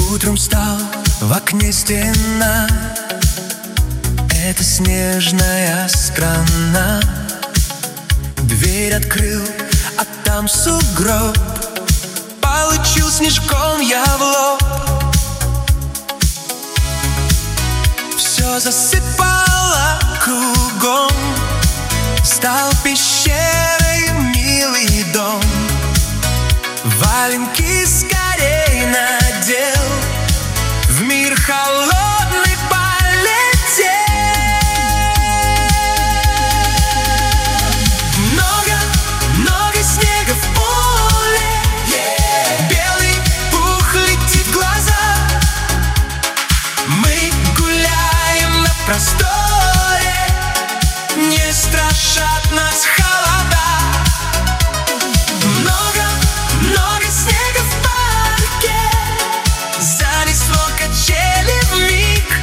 Утром встал, в окне стена, это снежная страна. Дверь открыл, а там сугроб. Получил снежком я в лоб. Все засыпало кругом. Стал пещерой милый дом. Валенки скорей надел, в мир холодный полетел. Много снега в поле, белый пух летит в глаза. Мы гуляем на просторе, не страшат нас холода. Много снега в парке, занесло качели вмиг.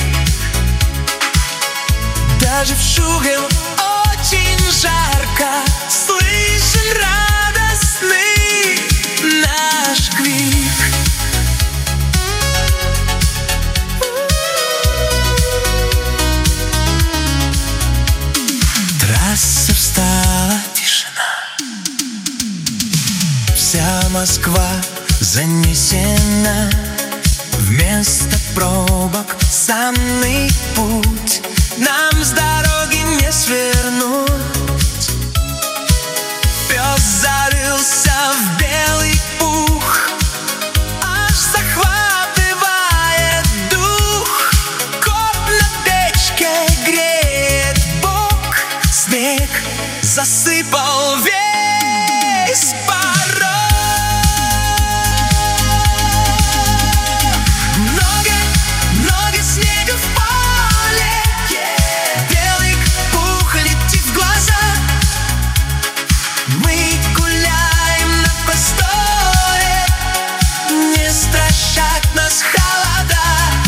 Даже в Шуге очень жарко, слышен радостный наш крик. Трасса встала, тишина. Вся Москва занесена. Вместо пробок санный путь. Нам с дороги не свернуть. Пес зарылся в белый пух, аж захватывает дух. Кот на печке греет бок. Снег засыпал весь порог. Много снега в поле, белый пух летит в глаза. Мы гуляем на просторе, не страшат нас холода.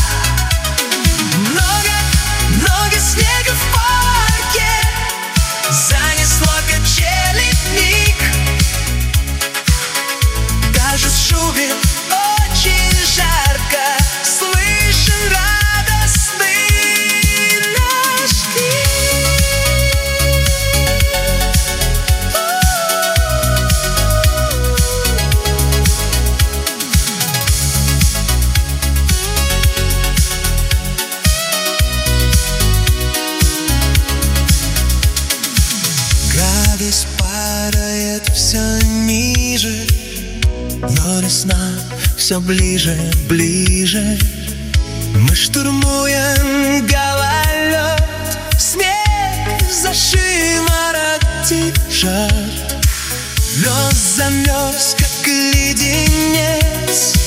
Много снега в парке, занесло качели вмиг. Даже в Шубе очень жарко, слышен радостный наш крик. Градус падает все ниже, но весна все ближе, ближе. Мы штурмуем гололед, снег за шиворот жар. Лед замерз, как леденец.